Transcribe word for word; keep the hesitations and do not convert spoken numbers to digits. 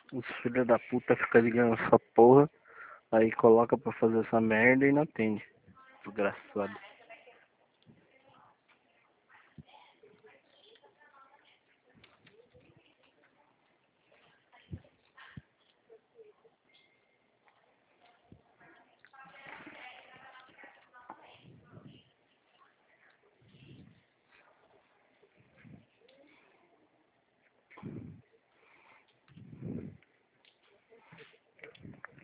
Os filhos da puta ficam ligando essa porra, aí coloca pra fazer essa merda e não atende. Desgraçado.